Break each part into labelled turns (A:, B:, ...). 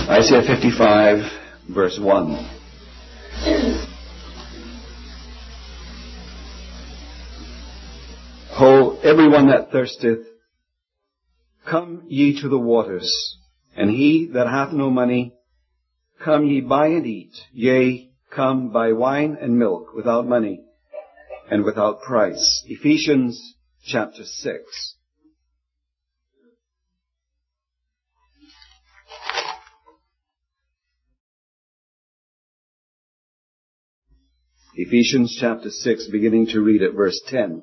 A: Isaiah 55, verse 1. Ho, everyone that thirsteth, come ye to the waters, and he that hath no money, come ye buy and eat. Yea, come buy wine and milk without money and without price. Ephesians chapter 6. Ephesians chapter 6, beginning to read at verse 10.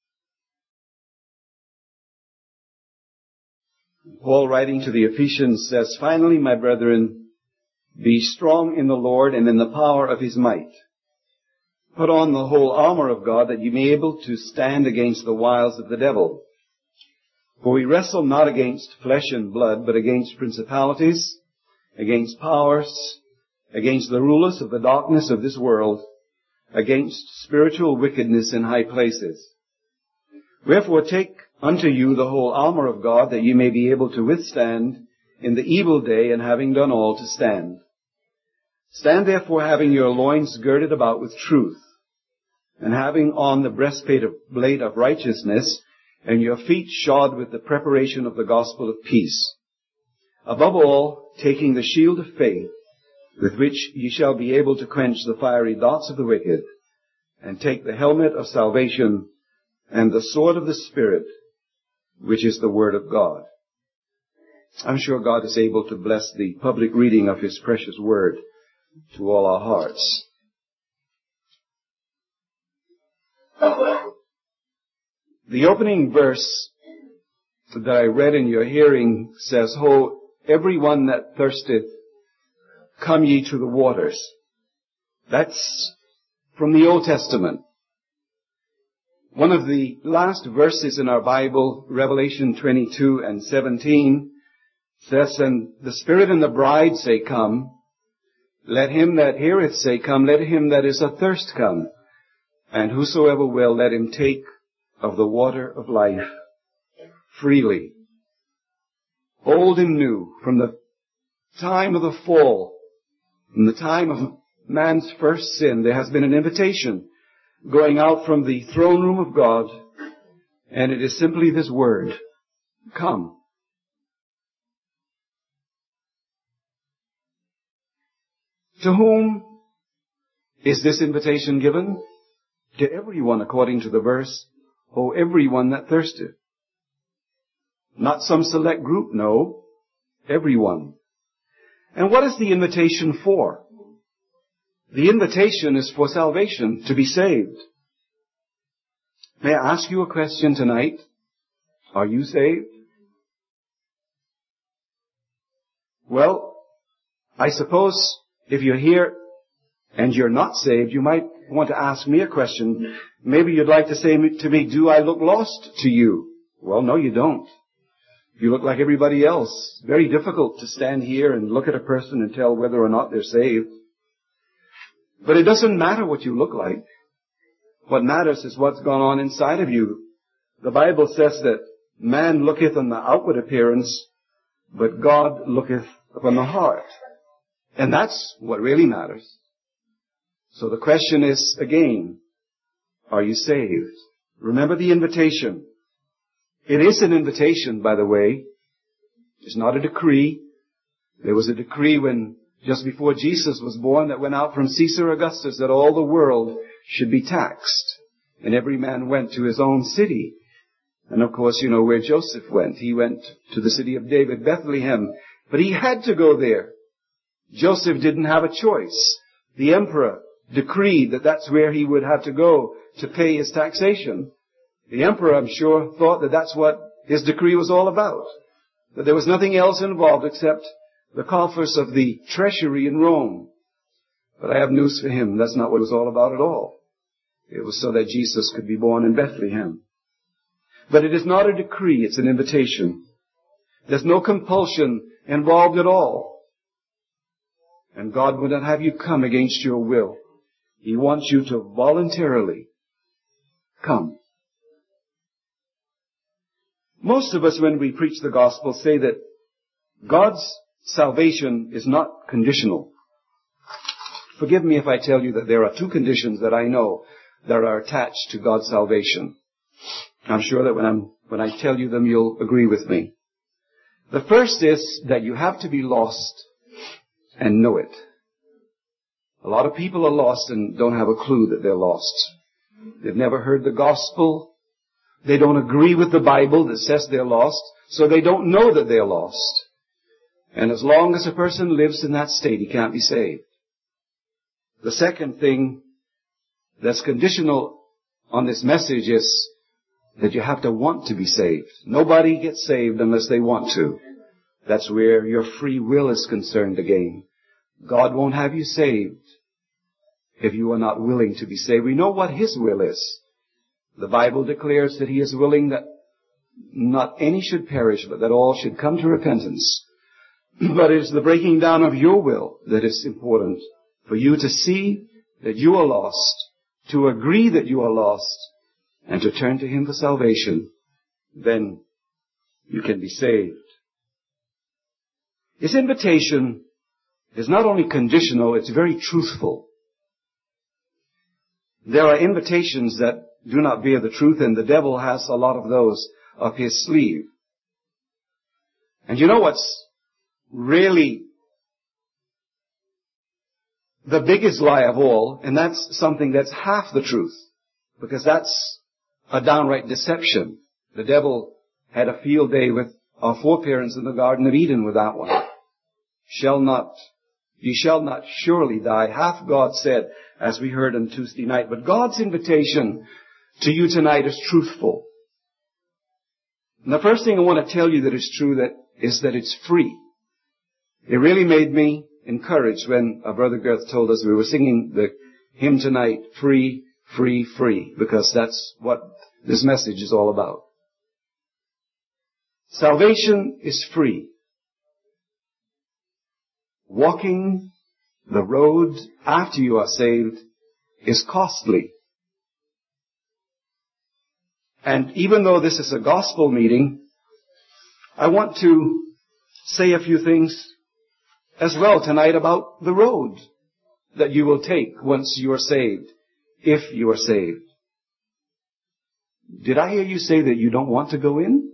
A: Paul, writing to the Ephesians, says, Finally, my brethren, be strong in the Lord and in the power of his might. Put on the whole armor of God, that ye may be able to stand against the wiles of the devil. For we wrestle not against flesh and blood, but against principalities, against powers, against the rulers of the darkness of this world, against spiritual wickedness in high places. Wherefore take unto you the whole armor of God, that ye may be able to withstand in the evil day, and having done all, to stand. Stand therefore, having your loins girded about with truth, and having on the breastplate of righteousness, and your feet shod with the preparation of the gospel of peace. Above all, taking the shield of faith, with which ye shall be able to quench the fiery darts of the wicked, and take the helmet of salvation and the sword of the Spirit, which is the word of God. I'm sure God is able to bless the public reading of his precious word to all our hearts. The opening verse that I read in your hearing says, Ho, everyone that thirsteth, come ye to the waters. That's from the Old Testament. One of the last verses in our Bible, Revelation 22 and 17, says, And the Spirit and the bride say, Come. Let him that heareth say, Come. Let him that is athirst come. And whosoever will, let him take of the water of life freely. Old and new, from the time of the fall, from the time of man's first sin, there has been an invitation going out from the throne room of God, and it is simply this word, come. To whom is this invitation given? To everyone, according to the verse, O everyone that thirsteth. Not some select group, no, everyone. And what is the invitation for? The invitation is for salvation, to be saved. May I ask you a question tonight? Are you saved? Well, I suppose if you're here and you're not saved, you might want to ask me a question. Maybe you'd like to say to me, do I look lost to you? Well, no, you don't. You look like everybody else. It's very difficult to stand here and look at a person and tell whether or not they're saved. But it doesn't matter what you look like. What matters is what's gone on inside of you. The Bible says that man looketh on the outward appearance, but God looketh upon the heart. And that's what really matters. So the question is, again, are you saved? Remember the invitation. It is an invitation, by the way. It's not a decree. There was a decree when just before Jesus was born that went out from Caesar Augustus that all the world should be taxed. And every man went to his own city. And of course, you know where Joseph went. He went to the city of David, Bethlehem. But he had to go there. Joseph didn't have a choice. The emperor decreed that that's where he would have to go to pay his taxation. The emperor, I'm sure, thought that that's what his decree was all about. That there was nothing else involved except the coffers of the treasury in Rome. But I have news for him. That's not what it was all about at all. It was so that Jesus could be born in Bethlehem. But it is not a decree. It's an invitation. There's no compulsion involved at all. And God would not have you come against your will. He wants you to voluntarily come. Most of us, when we preach the gospel, say that God's salvation is not conditional. Forgive me if I tell you that there are two conditions that I know that are attached to God's salvation. I'm sure that when I tell you them, you'll agree with me. The first is that you have to be lost and know it. A lot of people are lost and don't have a clue that they're lost. They've never heard the gospel. They don't agree with the Bible that says they're lost, so they don't know that they're lost. And as long as a person lives in that state, he can't be saved. The second thing that's conditional on this message is that you have to want to be saved. Nobody gets saved unless they want to. That's where your free will is concerned again. God won't have you saved if you are not willing to be saved. We know what His will is. The Bible declares that He is willing that not any should perish, but that all should come to repentance. But it is the breaking down of your will that is important. For you to see that you are lost, to agree that you are lost, and to turn to Him for salvation, then you can be saved. His invitation is not only conditional, it's very truthful. There are invitations that do not bear the truth, and the devil has a lot of those up his sleeve. And you know what's really the biggest lie of all, and that's something that's half the truth, because that's a downright deception. The devil had a field day with our foreparents in the Garden of Eden with that one. You shall not surely die, hath God said, as we heard on Tuesday night. But God's invitation to you tonight is truthful. And the first thing I want to tell you that is true is that it's free. It really made me encouraged when Brother Girth told us we were singing the hymn tonight, Free, Free, Free, because that's what this message is all about. Salvation is free. Walking the road after you are saved is costly. And even though this is a gospel meeting, I want to say a few things as well tonight about the road that you will take once you are saved, if you are saved. Did I hear you say that you don't want to go in?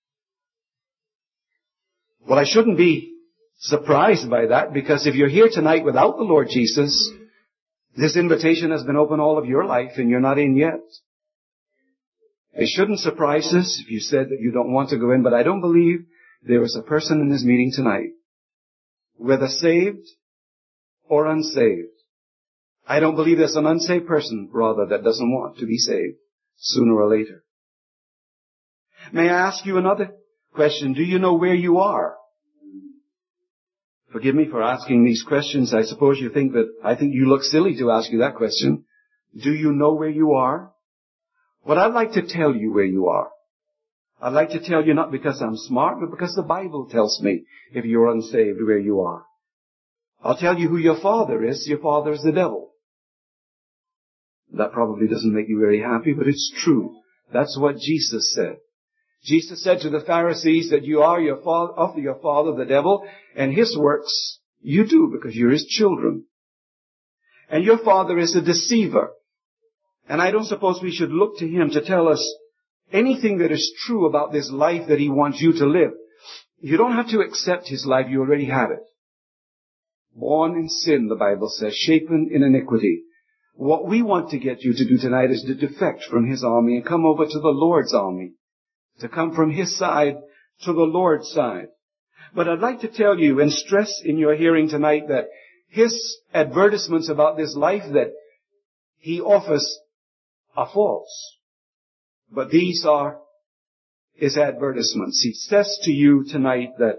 A: Well, I shouldn't be surprised by that, because if you're here tonight without the Lord Jesus, this invitation has been open all of your life and you're not in yet. It shouldn't surprise us if you said that you don't want to go in, but I don't believe there is a person in this meeting tonight, whether saved or unsaved. I don't believe there's an unsaved person, rather, that doesn't want to be saved sooner or later. May I ask you another question? Do you know where you are? Forgive me for asking these questions. I suppose you think that I think you look silly to ask you that question. Do you know where you are? Well, I'd like to tell you where you are. I'd like to tell you not because I'm smart, but because the Bible tells me if you're unsaved where you are. I'll tell you who your father is. Your father is the devil. That probably doesn't make you very happy, but it's true. That's what Jesus said. Jesus said to the Pharisees that you are of your father, the devil, and his works you do because you're his children. And your father is a deceiver. And I don't suppose we should look to him to tell us anything that is true about this life that he wants you to live. You don't have to accept his life. You already have it. Born in sin, the Bible says, shapen in iniquity. What we want to get you to do tonight is to defect from his army and come over to the Lord's army. To come from his side to the Lord's side. But I'd like to tell you and stress in your hearing tonight that his advertisements about this life that he offers are false. But these are his advertisements. He says to you tonight that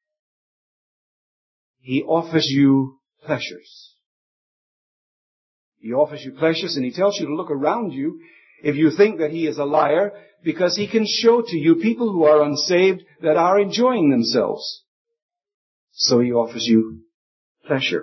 A: he offers you pleasures. He offers you pleasures, and he tells you to look around you if you think that he is a liar, because he can show to you people who are unsaved that are enjoying themselves. So he offers you pleasure.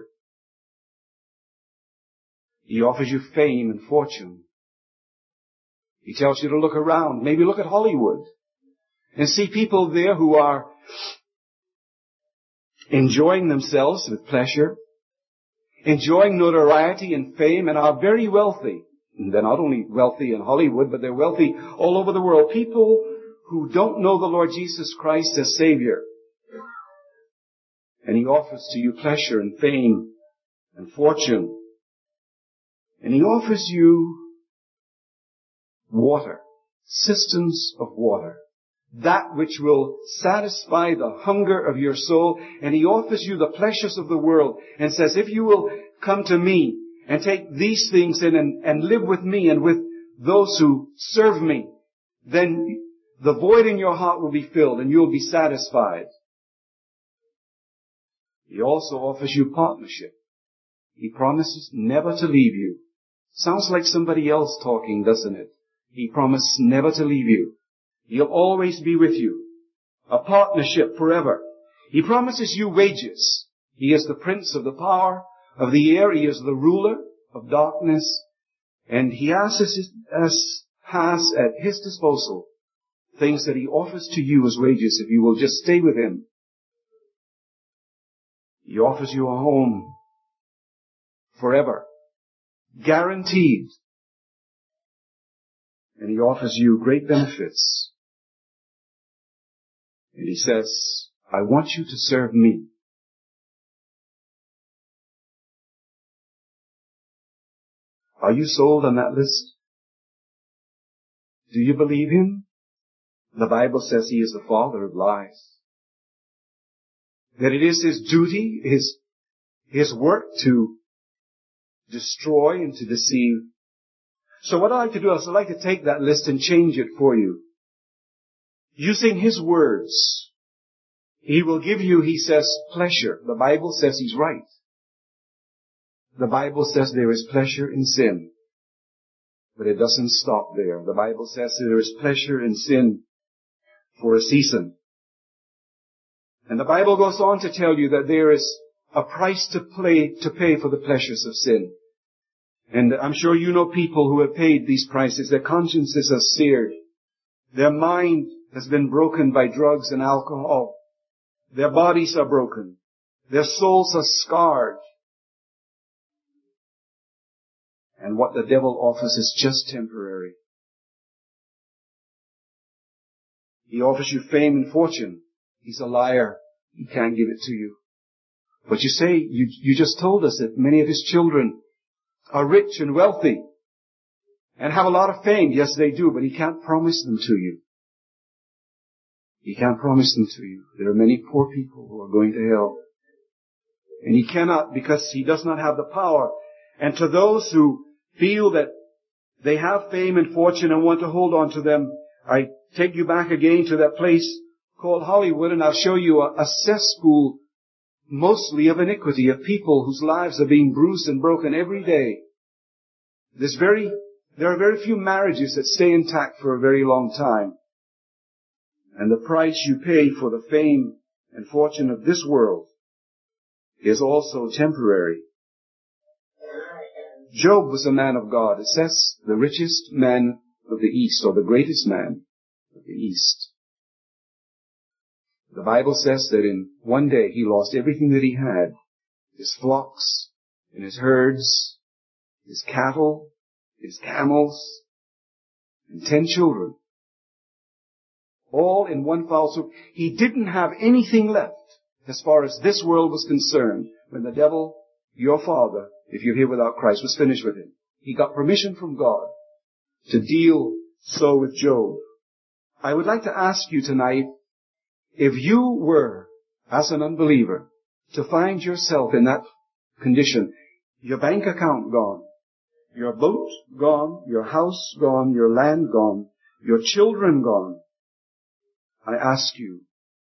A: He offers you fame and fortune. He tells you to look around, maybe look at Hollywood, and see people there who are enjoying themselves with pleasure, enjoying notoriety and fame, and are very wealthy. And they're not only wealthy in Hollywood, but they're wealthy all over the world. People who don't know the Lord Jesus Christ as Savior. And He offers to you pleasure and fame and fortune. And He offers you water, cisterns of water, that which will satisfy the hunger of your soul. And He offers you the pleasures of the world and says, if you will come to me and take these things in and live with me and with those who serve me, then the void in your heart will be filled and you'll be satisfied. He also offers you partnership. He promises never to leave you. Sounds like somebody else talking, doesn't it? He promises never to leave you. He'll always be with you. A partnership forever. He promises you wages. He is the prince of the power of the air. He is the ruler of darkness. And He has at His disposal things that He offers to you as wages if you will just stay with Him. He offers you a home forever, guaranteed. And He offers you great benefits. And He says, I want you to serve me. Are you sold on that list? Do you believe Him? The Bible says He is the father of lies. That it is His duty, His work to destroy and to deceive. So what I'd like to do is I'd like to take that list and change it for you. Using His words, He will give you, He says, pleasure. The Bible says He's right. The Bible says there is pleasure in sin. But it doesn't stop there. The Bible says there is pleasure in sin for a season. And the Bible goes on to tell you that there is a price to pay for the pleasures of sin. And I'm sure you know people who have paid these prices. Their consciences are seared. Their mind has been broken by drugs and alcohol. Their bodies are broken. Their souls are scarred. And what the devil offers is just temporary. He offers you fame and fortune. He's a liar. He can't give it to you. But you say, you just told us that many of His children are rich and wealthy and have a lot of fame. Yes, they do, but He can't promise them to you. He can't promise them to you. There are many poor people who are going to hell. And He cannot, because He does not have the power. And to those who feel that they have fame and fortune and want to hold on to them, I take you back again to that place called Hollywood, and I'll show you a cesspool mostly of iniquity, of people whose lives are being bruised and broken every day. There are very few marriages that stay intact for a very long time. And the price you pay for the fame and fortune of this world is also temporary. Job was a man of God. It says the richest man of the East, or the greatest man of the East. The Bible says that in one day he lost everything that he had. His flocks and his herds, his cattle, his camels, and 10 children. All in one foul swoop. He didn't have anything left as far as this world was concerned when the devil, your father, if you're here without Christ, was finished with him. He got permission from God to deal so with Job. I would like to ask you tonight, if you were, as an unbeliever, to find yourself in that condition, your bank account gone, your boat gone, your house gone, your land gone, your children gone, I ask you,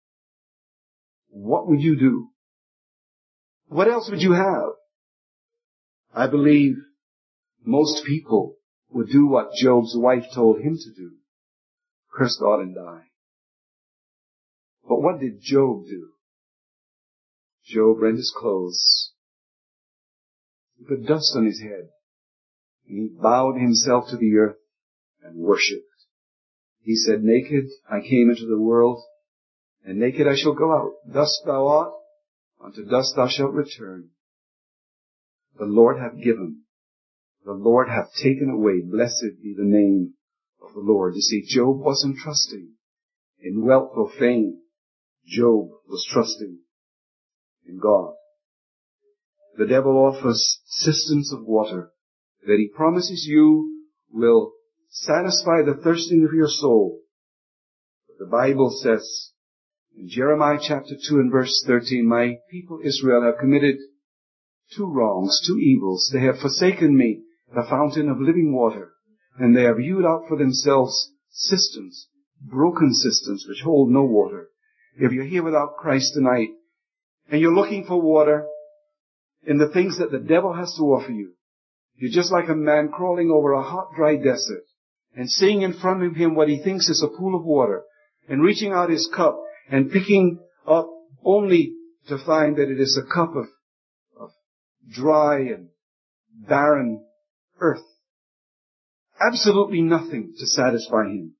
A: what would you do? What else would you have? I believe most people would do what Job's wife told him to do. Curse God and die. But what did Job do? Job rent his clothes. He put dust on his head. And he bowed himself to the earth and worshipped. He said, naked I came into the world, and naked I shall go out. Dust thou art, Unto dust thou shalt return. The Lord hath given. The Lord hath taken away. Blessed be the name of the Lord. You see, Job wasn't trusting in wealth or fame. Job was trusting in God. The devil offers cisterns of water that he promises you will satisfy the thirsting of your soul. But the Bible says in Jeremiah chapter 2 and verse 13, my people Israel have committed two wrongs, two evils. They have forsaken me, the fountain of living water, and they have hewed out for themselves cisterns, broken cisterns which hold no water. If you're here without Christ tonight, and you're looking for water in the things that the devil has to offer you, you're just like a man crawling over a hot, dry desert and seeing in front of him what he thinks is a pool of water and reaching out his cup and picking up only to find that it is a cup of dry and barren earth. Absolutely nothing to satisfy him.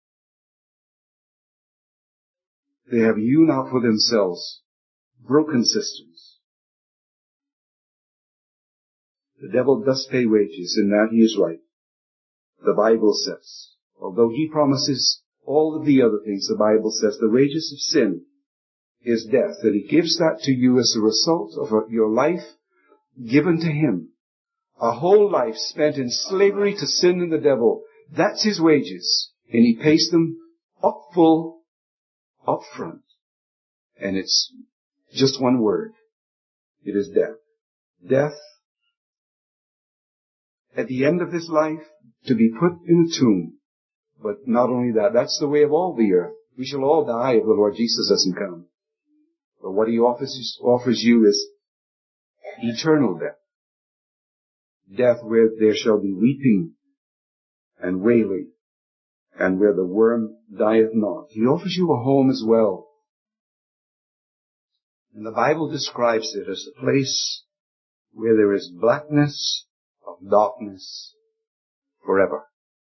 A: They have hewn out for themselves broken cisterns. The devil does pay wages, in that he is right. The Bible says, although he promises all of the other things, the Bible says the wages of sin is death, that he gives that to you as a result of your life given to him. A whole life spent in slavery to sin and the devil. That's his wages. And he pays them up full, up front. And it's just one word. It is death. Death at the end of this life, to be put in a tomb. But not only that, that's the way of all the earth. We shall all die if the Lord Jesus doesn't come. But what he offers you is eternal death. Death where there shall be weeping and wailing, and where the worm dieth not. He offers you a home as well. And the Bible describes it as a place where there is blackness of darkness forever.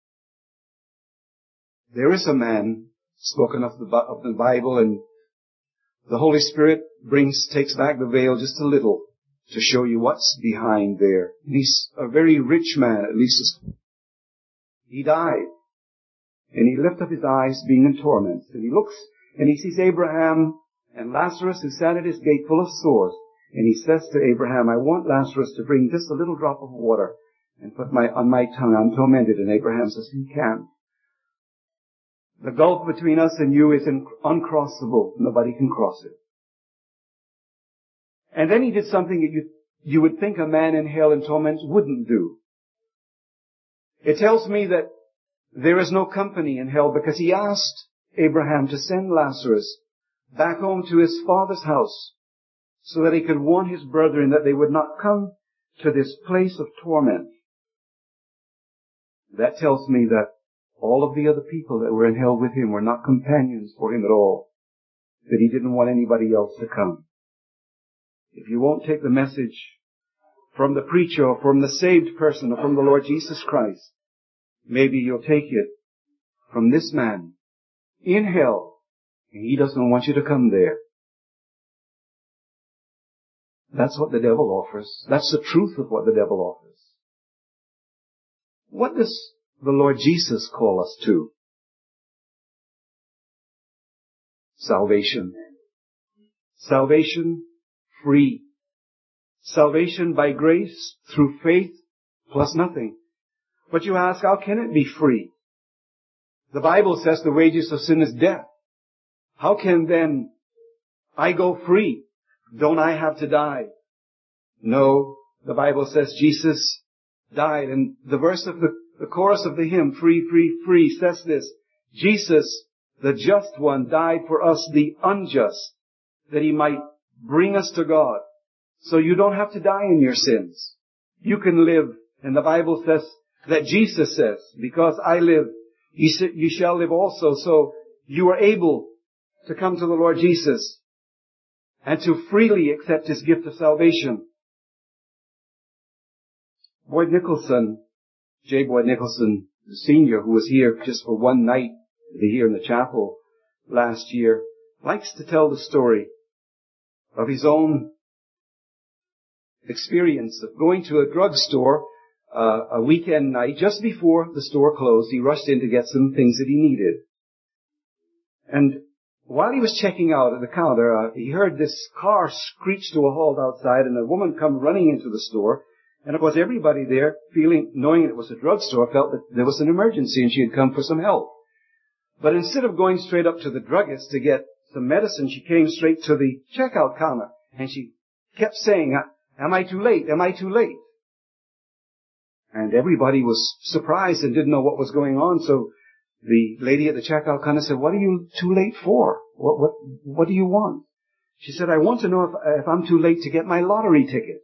A: There is a man spoken of the Bible, and the Holy Spirit takes back the veil just a little to show you what's behind there. And he's a very rich man, at least. He died, and he lifted up his eyes, being in torment. And he looks, and he sees Abraham and Lazarus, who sat at his gate full of sores. And he says to Abraham, I want Lazarus to bring just a little drop of water and put on my tongue. I'm tormented. And Abraham says, he can't. The gulf between us and you is uncrossable. Nobody can cross it. And then he did something that you would think a man in hell and torment wouldn't do. It tells me that there is no company in hell, because he asked Abraham to send Lazarus back home to his father's house so that he could warn his brethren that they would not come to this place of torment. That tells me that all of the other people that were in hell with him were not companions for him at all, that he didn't want anybody else to come. If you won't take the message from the preacher or from the saved person or from the Lord Jesus Christ, maybe you'll take it from this man in hell, and he doesn't want you to come there. That's what the devil offers. That's the truth of what the devil offers. What does the Lord Jesus call us to? Salvation. Salvation free. Salvation by grace through faith plus nothing. But you ask, how can it be free? The Bible says the wages of sin is death. How can then I go free? Don't I have to die? No, the Bible says Jesus died. And the verse of the chorus of the hymn, Free, Free, Free, says this: Jesus, the just one, died for us, the unjust, that he might bring us to God. So you don't have to die in your sins. You can live. And the Bible says that Jesus says, because I live, you shall live also. So you are able to come to the Lord Jesus and to freely accept his gift of salvation. Boyd Nicholson, J. Boyd Nicholson, the senior, who was here just for one night here in the chapel last year, likes to tell the story of his own experience of going to a drugstore a weekend night. Just before the store closed, he rushed in to get some things that he needed. And while he was checking out at the counter, he heard this car screech to a halt outside, and a woman come running into the store. And of course, everybody there, knowing it was a drugstore, felt that there was an emergency and she had come for some help. But instead of going straight up to the druggist to get some medicine, she came straight to the checkout counter, and she kept saying, "Am I too late? Am I too late?" And everybody was surprised and didn't know what was going on. So the lady at the checkout counter said, "What are you too late for? What do you want?" She said, "I want to know if I'm too late to get my lottery ticket."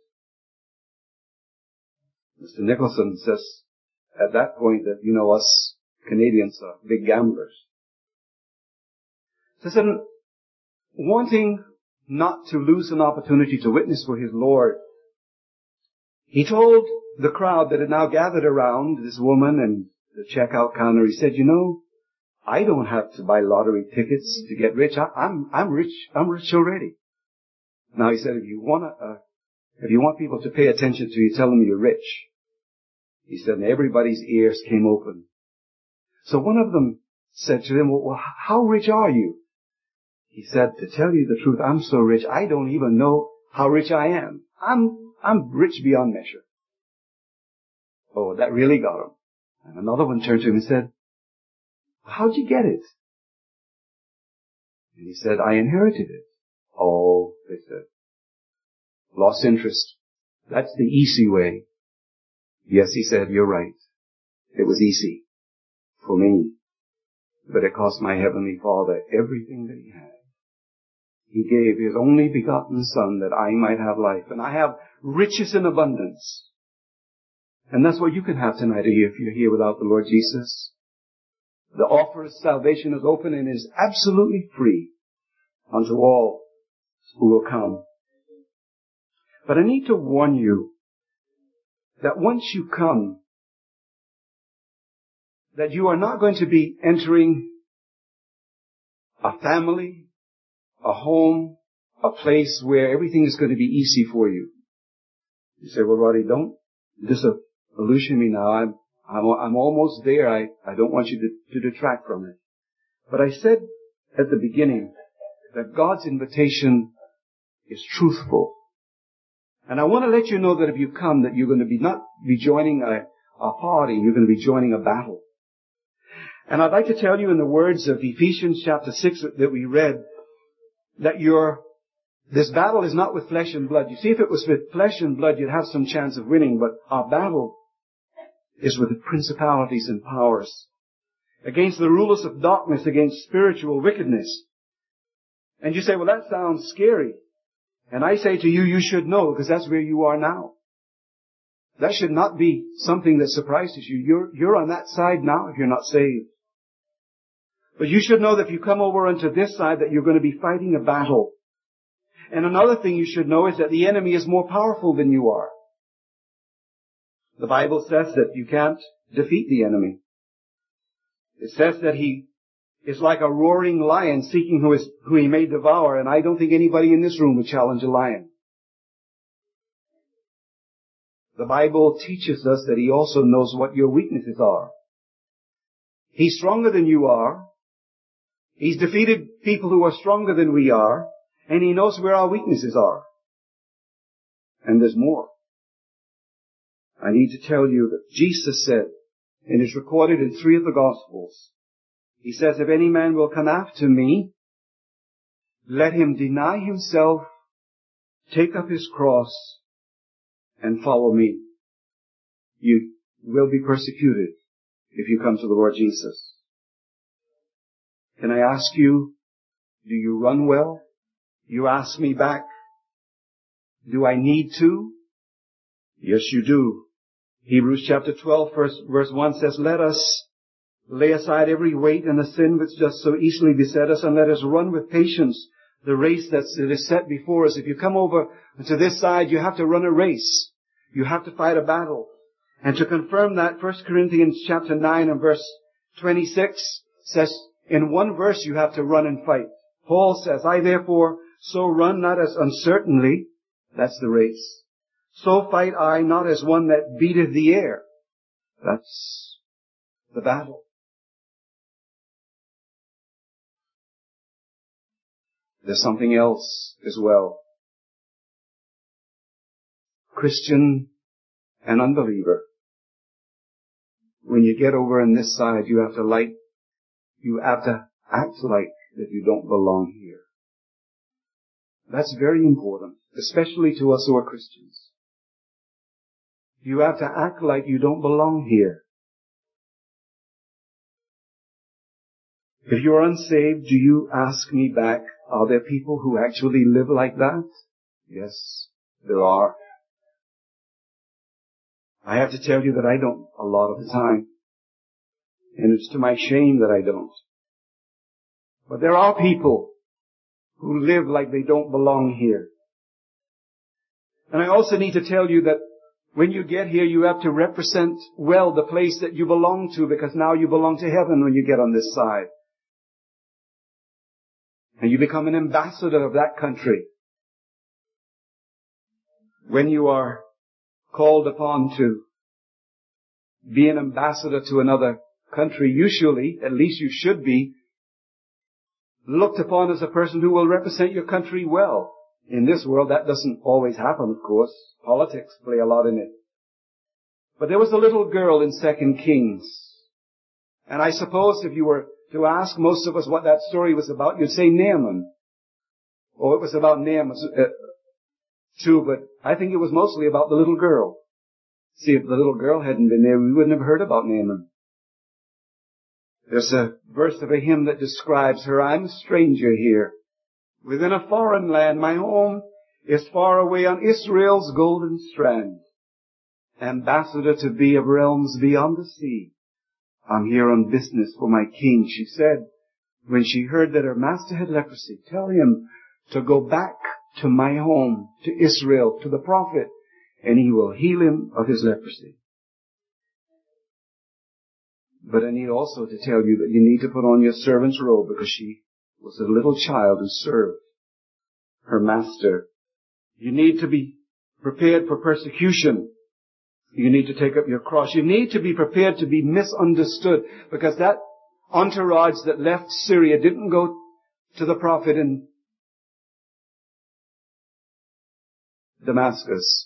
A: Mr. Nicholson says at that point that, us Canadians are big gamblers. So said, wanting not to lose an opportunity to witness for his Lord, he told the crowd that had now gathered around this woman and the checkout counter, he said, I don't have to buy lottery tickets to get rich. I'm rich. I'm rich already. Now he said, if you want people to pay attention to you, tell them you're rich. He said, and everybody's ears came open. So one of them said to him, well, how rich are you? He said, to tell you the truth, I'm so rich, I don't even know how rich I am. I'm rich beyond measure. Oh, that really got him. And another one turned to him and said, how'd you get it? And he said, I inherited it. Oh, they said, lost interest. That's the easy way. Yes, he said, you're right. It was easy for me. But it cost my Heavenly Father everything that He had. He gave His only begotten Son that I might have life. And I have riches in abundance. And that's what you can have tonight if you're here without the Lord Jesus. The offer of salvation is open and is absolutely free unto all who will come. But I need to warn you that once you come, that you are not going to be entering a family, a home, a place where everything is going to be easy for you. You say, well, Roddy, don't disillusion me now. I'm almost there. I don't want you to detract from it. But I said at the beginning that God's invitation is truthful. And I want to let you know that if you come, that you're going to not be joining a party, you're going to be joining a battle. And I'd like to tell you in the words of Ephesians chapter 6 that we read, that this battle is not with flesh and blood. You see, if it was with flesh and blood, you'd have some chance of winning, but our battle is with the principalities and powers, against the rulers of darkness, against spiritual wickedness. And you say, well, that sounds scary. And I say to you, you should know, because that's where you are now. That should not be something that surprises you. You're on that side now if you're not saved. But you should know that if you come over onto this side, that you're going to be fighting a battle. And another thing you should know is that the enemy is more powerful than you are. The Bible says that you can't defeat the enemy. It says that he is like a roaring lion seeking who he may devour, and I don't think anybody in this room would challenge a lion. The Bible teaches us that he also knows what your weaknesses are. He's stronger than you are. He's defeated people who are stronger than we are, and he knows where our weaknesses are. And there's more. I need to tell you that Jesus said, and it's recorded in 3 of the Gospels, He says, if any man will come after me, let him deny himself, take up his cross, and follow me. You will be persecuted if you come to the Lord Jesus. Can I ask you, do you run well? You ask me back, do I need to? Yes, you do. Hebrews chapter 12, verse 1 says, let us lay aside every weight and the sin which does so easily beset us, and let us run with patience the race that is set before us. If you come over to this side, you have to run a race. You have to fight a battle. And to confirm that, 1 Corinthians chapter 9 and verse 26 says, in one verse you have to run and fight. Paul says, I therefore, So run not as uncertainly, that's the race. So fight I not as one that beateth the air. That's the battle. There's something else as well. Christian and unbeliever. When you get over on this side, you have to act like that you don't belong here. That's very important, especially to us who are Christians. You have to act like you don't belong here. If you're unsaved, do you ask me back, are there people who actually live like that? Yes, there are. I have to tell you that I don't a lot of the time. And it's to my shame that I don't. But there are people who live like they don't belong here. And I also need to tell you that when you get here, you have to represent well the place that you belong to, because now you belong to heaven when you get on this side. And you become an ambassador of that country. When you are called upon to be an ambassador to another country, usually, at least you should be, looked upon as a person who will represent your country well. In this world, that doesn't always happen, of course. Politics play a lot in it. But there was a little girl in 2 Kings. And I suppose if you were to ask most of us what that story was about, you'd say Naaman. Oh, it was about Naaman too, but I think it was mostly about the little girl. See, if the little girl hadn't been there, we wouldn't have heard about Naaman. There's a verse of a hymn that describes her. I'm a stranger here, within a foreign land. My home is far away on Israel's golden strand. Ambassador to be of realms beyond the sea. I'm here on business for my king, she said, when she heard that her master had leprosy. Tell him to go back to my home, to Israel, to the prophet, and he will heal him of his leprosy. But I need also to tell you that you need to put on your servant's robe, because she was a little child who served her master. You need to be prepared for persecution. You need to take up your cross. You need to be prepared to be misunderstood, because that entourage that left Syria didn't go to the prophet in Damascus.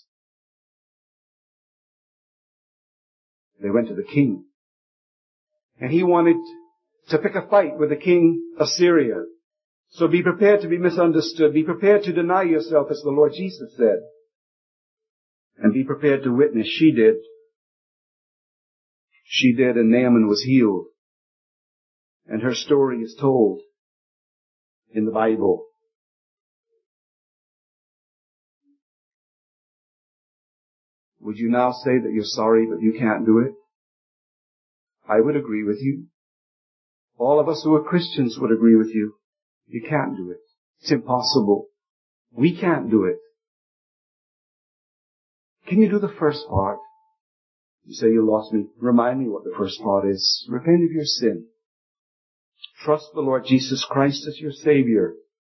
A: They went to the king. And he wanted to pick a fight with the king of Syria. So be prepared to be misunderstood. Be prepared to deny yourself, as the Lord Jesus said. And be prepared to witness. She did. She did, and Naaman was healed. And her story is told in the Bible. Would you now say that you're sorry but you can't do it? I would agree with you. All of us who are Christians would agree with you. You can't do it. It's impossible. We can't do it. Can you do the first part? You say you lost me. Remind me what the first part is. Repent of your sin. Trust the Lord Jesus Christ as your Savior.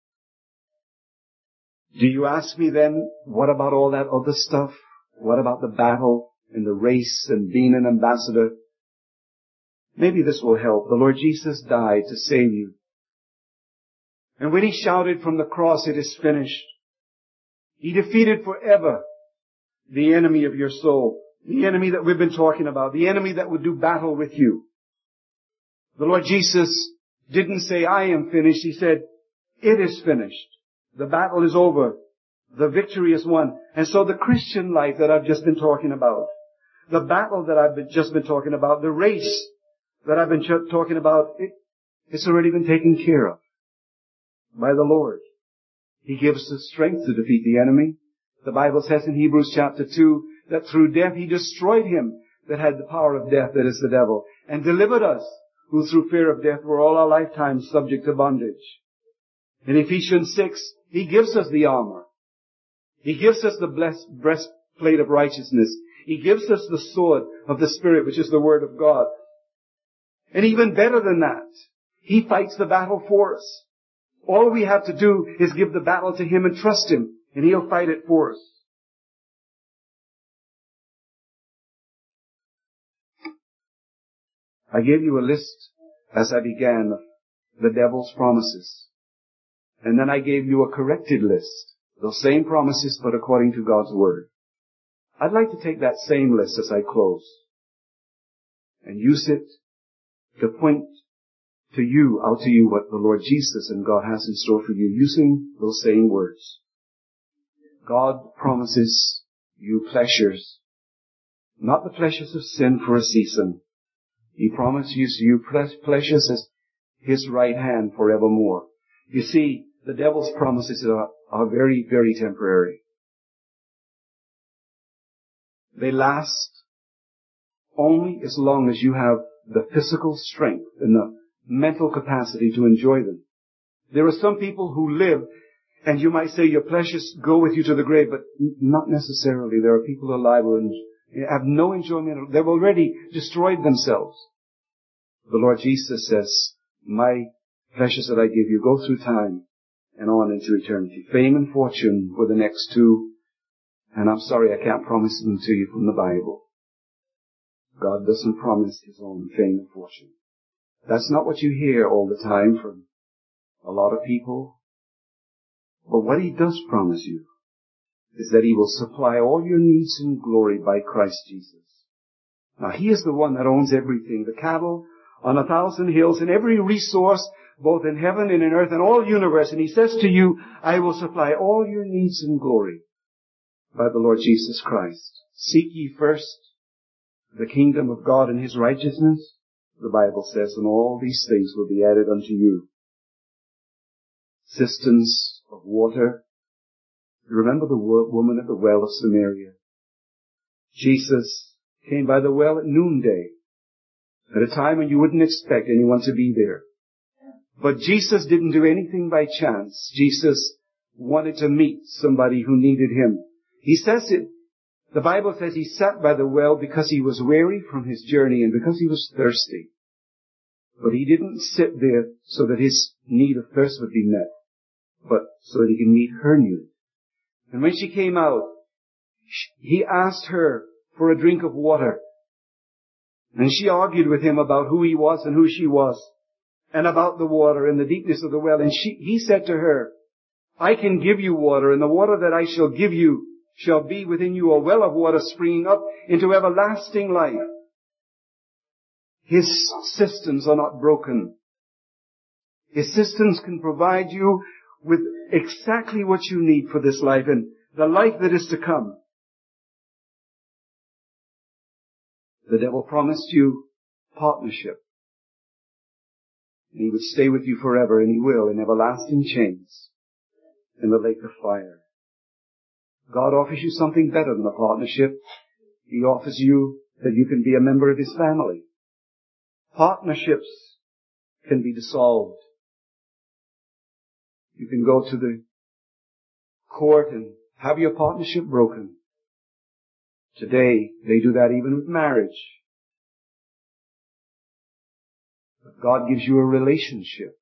A: Do you ask me then, what about all that other stuff? What about the battle and the race and being an ambassador? Maybe this will help. The Lord Jesus died to save you. And when He shouted from the cross, it is finished, He defeated forever the enemy of your soul, the enemy that we've been talking about, the enemy that would do battle with you. The Lord Jesus didn't say, I am finished. He said, it is finished. The battle is over. The victory is won. And so the Christian life that I've just been talking about, the battle that I've just been talking about, the race that I've been talking about, it's already been taken care of by the Lord. He gives us strength to defeat the enemy. The Bible says in Hebrews chapter 2 that through death He destroyed him that had the power of death, that is the devil, and delivered us who through fear of death were all our lifetime subject to bondage. In Ephesians 6, He gives us the armor. He gives us the breastplate of righteousness. He gives us the sword of the Spirit, which is the Word of God. And even better than that, He fights the battle for us. All we have to do is give the battle to Him and trust Him, and He'll fight it for us. I gave you a list as I began of the devil's promises. And then I gave you a corrected list. Those same promises, but according to God's Word. I'd like to take that same list as I close and use it to point to you, out to you, what the Lord Jesus and God has in store for you, using those same words. God promises you pleasures, not the pleasures of sin for a season. He promises you pleasures as His right hand forevermore. You see, the devil's promises are very, very temporary. They last only as long as you have the physical strength and the mental capacity to enjoy them. There are some people who live, and you might say your pleasures go with you to the grave, but not necessarily. There are people alive who have no enjoyment. They've already destroyed themselves. The Lord Jesus says, my pleasures that I give you go through time and on into eternity. Fame and fortune were the next two, and I'm sorry I can't promise them to you from the Bible. God doesn't promise His own fame and fortune. That's not what you hear all the time from a lot of people. But what He does promise you is that He will supply all your needs in glory by Christ Jesus. Now He is the one that owns everything, the cattle on 1,000 hills and every resource both in heaven and in earth and all universe. And He says to you, I will supply all your needs in glory by the Lord Jesus Christ. Seek ye first the kingdom of God and His righteousness, the Bible says, and all these things will be added unto you. Cisterns of water. Remember the woman at the well of Samaria. Jesus came by the well at noonday, at a time when you wouldn't expect anyone to be there. But Jesus didn't do anything by chance. Jesus wanted to meet somebody who needed Him. He says it. The Bible says He sat by the well because He was weary from His journey and because He was thirsty. But He didn't sit there so that His need of thirst would be met, but so that He could meet her need. And when she came out, He asked her for a drink of water. And she argued with Him about who He was and who she was, and about the water and the deepness of the well. And He said to her, I can give you water, and the water that I shall give you shall be within you a well of water springing up into everlasting life. His cisterns are not broken. His cisterns can provide you with exactly what you need for this life and the life that is to come. The devil promised you partnership. And he would stay with you forever, and he will, in everlasting chains in the lake of fire. God offers you something better than a partnership. He offers you that you can be a member of His family. Partnerships can be dissolved. You can go to the court and have your partnership broken. Today, they do that even with marriage. But God gives you a relationship.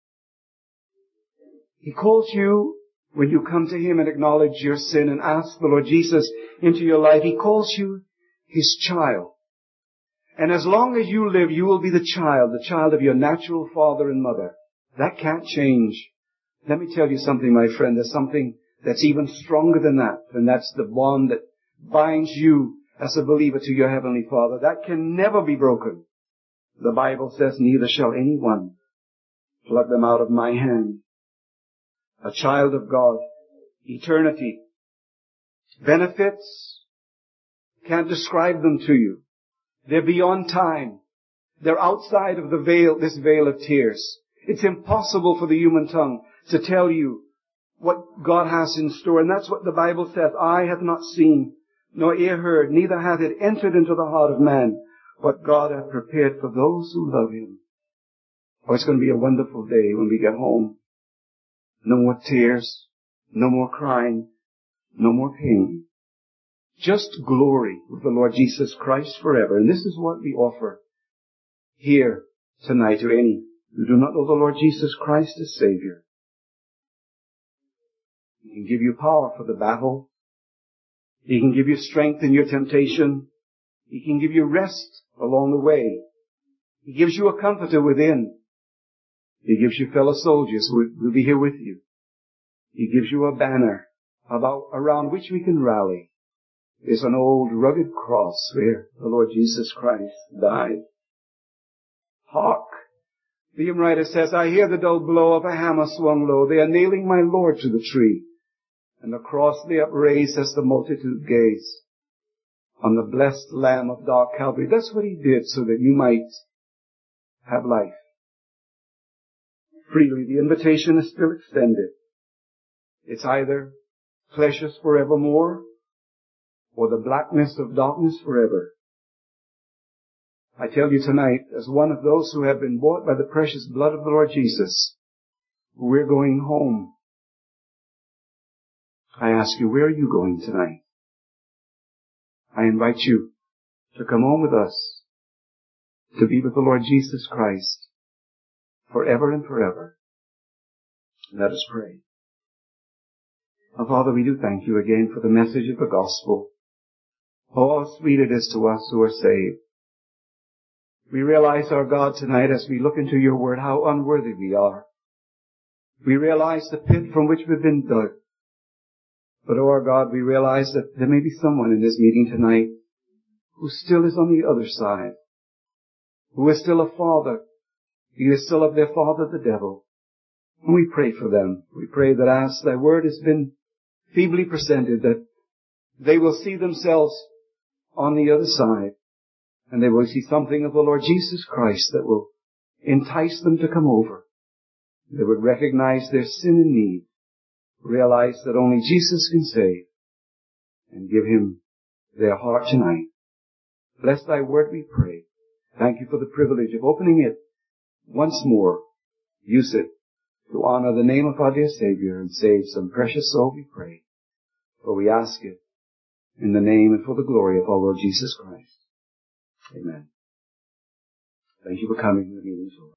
A: He calls you, when you come to Him and acknowledge your sin and ask the Lord Jesus into your life, He calls you His child. And as long as you live, you will be the child of your natural father and mother. That can't change. Let me tell you something, my friend. There's something that's even stronger than that. And that's the bond that binds you as a believer to your Heavenly Father. That can never be broken. The Bible says, neither shall anyone pluck them out of my hand. A child of God. Eternity. Benefits. Can't describe them to you. They're beyond time. They're outside of the veil, this veil of tears. It's impossible for the human tongue to tell you what God has in store. And that's what the Bible says. Eye hath not seen, nor ear heard, neither hath it entered into the heart of man what God hath prepared for those who love Him. Oh, it's going to be a wonderful day when we get home. No more tears, no more crying, no more pain. Just glory with the Lord Jesus Christ forever. And this is what we offer here tonight to any who do not know the Lord Jesus Christ as Savior. He can give you power for the battle. He can give you strength in your temptation. He can give you rest along the way. He gives you a comforter within. He gives you fellow soldiers who will be here with you. He gives you a banner around which we can rally. There's an old rugged cross where the Lord Jesus Christ died. Hark! The hymn writer says, I hear the dull blow of a hammer swung low. They are nailing my Lord to the tree. And the cross they upraise as the multitude gaze on the blessed Lamb of dark Calvary. That's what he did so that you might have life. Freely, the invitation is still extended. It's either pleasures forevermore or the blackness of darkness forever. I tell you tonight, as one of those who have been bought by the precious blood of the Lord Jesus, we're going home. I ask you, where are you going tonight? I invite you to come home with us, to be with the Lord Jesus Christ forever and forever. Let us pray. Our Father, we do thank you again for the message of the gospel. Oh, how sweet it is to us who are saved. We realize, our God, tonight as we look into your word, how unworthy we are. We realize the pit from which we've been dug. But, oh, our God, we realize that there may be someone in this meeting tonight who still is on the other side, who is still a father. He is still of their father, the devil. And we pray for them. We pray that as thy word has been feebly presented, that they will see themselves on the other side, and they will see something of the Lord Jesus Christ that will entice them to come over. They would recognize their sin and need, realize that only Jesus can save, and give him their heart tonight. Bless thy word, we pray. Thank you for the privilege of opening it once more. Use it to honor the name of our dear Savior and save some precious soul, we pray. For we ask it in the name and for the glory of our Lord Jesus Christ. Amen. Thank you for coming to the meeting.